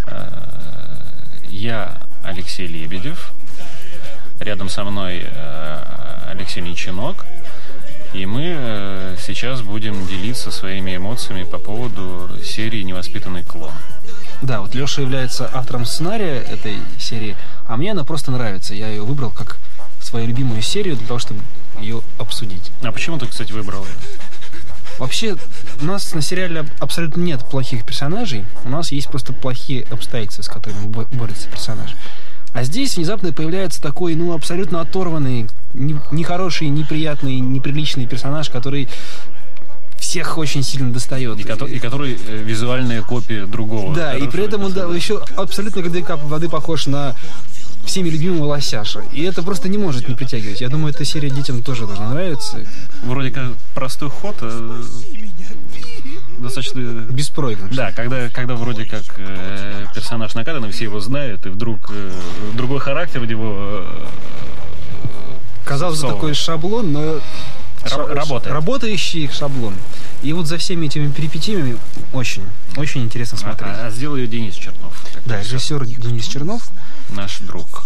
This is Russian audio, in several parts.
Я Алексей Лебедев. Рядом со мной Алексей Ничинок. И мы сейчас будем делиться своими эмоциями по поводу серии «Невоспитанный клон». Да, вот Леша является автором сценария этой серии, а мне она просто нравится. Я ее выбрал как свою любимую серию для того, чтобы ее обсудить. А почему ты, кстати, выбрал ее? Вообще, у нас на сериале абсолютно нет плохих персонажей. У нас есть просто плохие обстоятельства, с которыми борется персонаж. А здесь внезапно появляется такой, абсолютно оторванный, нехороший, неприятный, неприличный персонаж, который всех очень сильно достает. И который визуальная копия другого. Да, и при этом он еще абсолютно как 2 капли воды похож на всеми любимого Лосяша. И это просто не может не притягивать. Я думаю, эта серия детям тоже должна нравиться. Вроде как простой ход, достаточно беспроигрышный. Да, когда вроде как персонаж накадан, все его знают, и вдруг другой характер у него казалось бы, такой шаблон, но работающий шаблон. И вот за всеми этими перипетиями очень интересно смотреть. А сделал ее Денис Чернов. Да, режиссер Денис Чернов. Наш друг.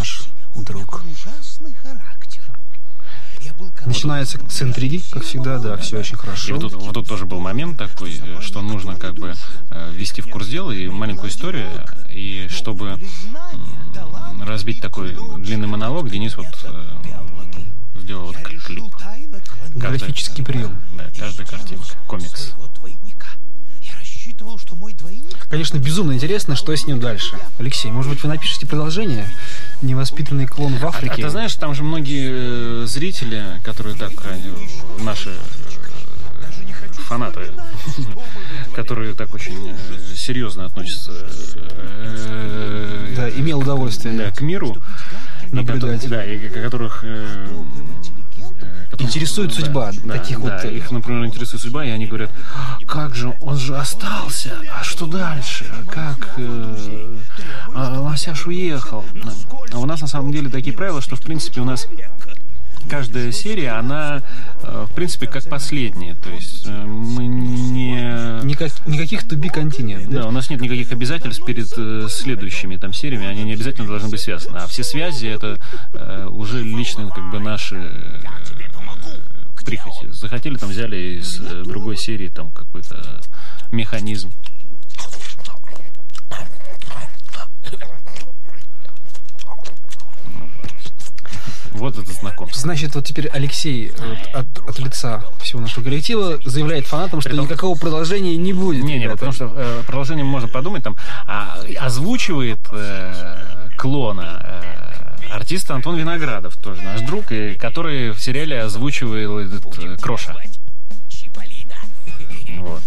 Начинается с интриги, как всегда, да, все очень хорошо. И вот тут тоже был момент такой, что нужно как бы ввести в курс дела и маленькую историю, и чтобы разбить такой длинный монолог, Денис сделал вот клип. Графический прием. Да, каждая картинка. Комикс. Конечно, безумно интересно, что с ним дальше. Алексей, может быть, вы напишите продолжение? «Невоспитанный клон в Африке». А ты знаешь, там же многие зрители, которые наши фанаты, которые так очень серьезно относятся имел удовольствие к миру, наблюдать. И которых интересует судьба таких вот. Их, например, интересует судьба, и они говорят: как же, он же остался, а что дальше? Как Лосяш уехал? А у нас на самом деле такие правила, что в принципе у нас каждая серия, она в принципе как последняя. То есть мы никаких to be continued. Да, у нас нет никаких обязательств перед следующими сериями, они не обязательно должны быть связаны. А все связи это уже лично как бы наши прихоти. Захотели, взяли из другой серии какой-то механизм. Вот это знакомство. Значит, вот теперь Алексей от лица всего нашего коллектива заявляет фанатам, что никакого продолжения не будет. Не, потому что продолжение можно подумать, озвучивает клона артист Антон Виноградов, тоже наш друг, и который в сериале озвучивал Кроша. Вот.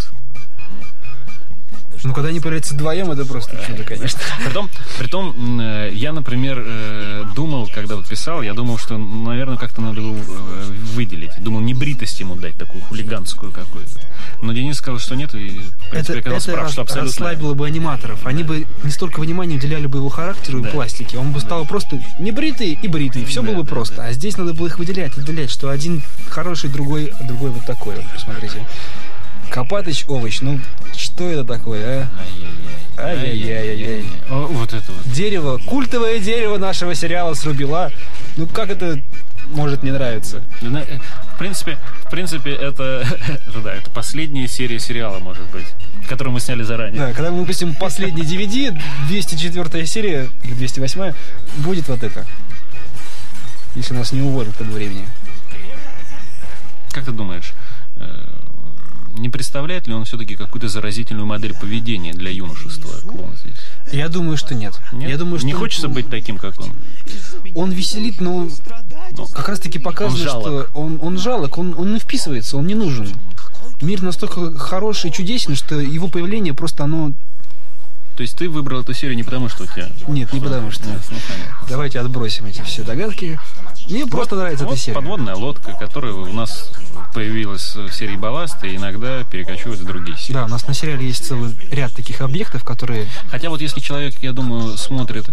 Когда они появляются вдвоем, это просто чудо, конечно. Притом, я, например, думал, когда писал, я думал, что, наверное, как-то надо его выделить. Думал, небритость ему дать, такую хулиганскую какую-то. Но Денис сказал, что нет, и, в принципе, оказался прав, что абсолютно... расслабило бы аниматоров. Они бы не столько внимания уделяли бы его характеру и пластике. Он бы стал просто небритый и бритый. Все было бы просто. А здесь надо было их выделять, что один хороший, другой вот такой. Вот, посмотрите. Копатыч овощ, что это такое, а? Ай-яй-яй-яй. Вот это вот. Дерево, культовое дерево нашего сериала срубила. Как это может не нравиться? В принципе, это последняя серия сериала, может быть, которую мы сняли заранее. Да, когда мы выпустим последний DVD, 204-я серия, или 208-я, будет вот это. Если нас не уволят к тому времени. Как ты думаешь, не представляет ли он все-таки какую-то заразительную модель поведения для юношества, клон здесь? Я думаю, что нет. Я думаю, что не хочется быть таким, как он. Он веселит, но как раз-таки показывает, что он жалок, он не вписывается, он не нужен. Мир настолько хороший и чудесен, что его появление просто оно... То есть ты выбрал эту серию не потому, что у тебя... Нет, не потому что... Давайте отбросим эти все догадки. Мне просто нравится эта серия. Подводная лодка, которая у нас появилась в серии «Балласт», и иногда перекочует в другие серии. Да, у нас на сериале есть целый ряд таких объектов, которые... Хотя если человек, я думаю, смотрит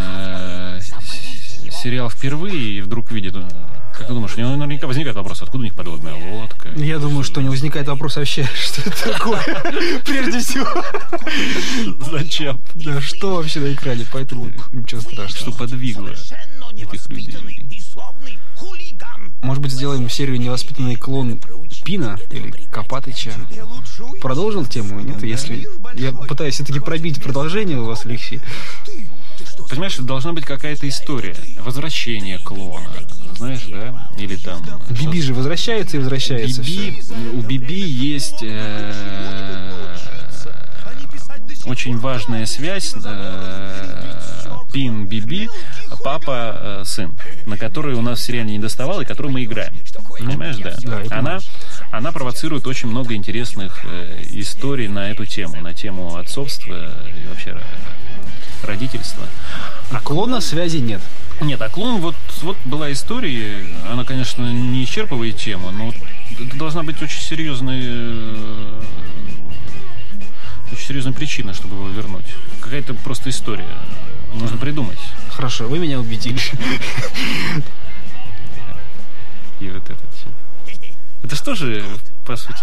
сериал впервые и вдруг видит... Как ты думаешь, у него наверняка возникает вопрос, откуда у них подводная лодка? Я думаю, что у него возникает вопрос вообще, что это такое, прежде всего. Зачем? Да что вообще на экране, поэтому ничего страшного. Что подвигло этих людей? Может быть, сделаем серию «Невоспитанный клон Пина» или Копатыча. Продолжил тему, нет? Если я пытаюсь все-таки пробить продолжение у вас, Алексей. Понимаешь, должна быть какая-то история. Возвращение клона. Знаешь, да? Или там... Биби же возвращается и возвращается. У Биби есть очень важная связь. Пин, Биби, папа, сын, на который у нас в сериале не доставало и которую мы играем. Понимаешь, да? Она провоцирует очень много интересных историй на эту тему, на тему отцовства и вообще родительства. А клона связи нет. Нет, а клон, вот была история, она, конечно, не исчерпывает тему, но это должна быть очень серьезная причина, чтобы его вернуть. Какая-то просто история. Нужно придумать. Хорошо, вы меня убедили. И вот этот. Это что же, по сути...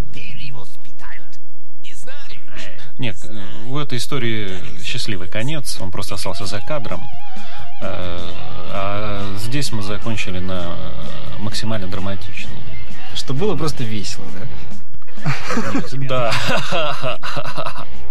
Нет, в этой истории счастливый конец, он просто остался за кадром. А здесь мы закончили на максимально драматичном. Что было просто весело, да? Да.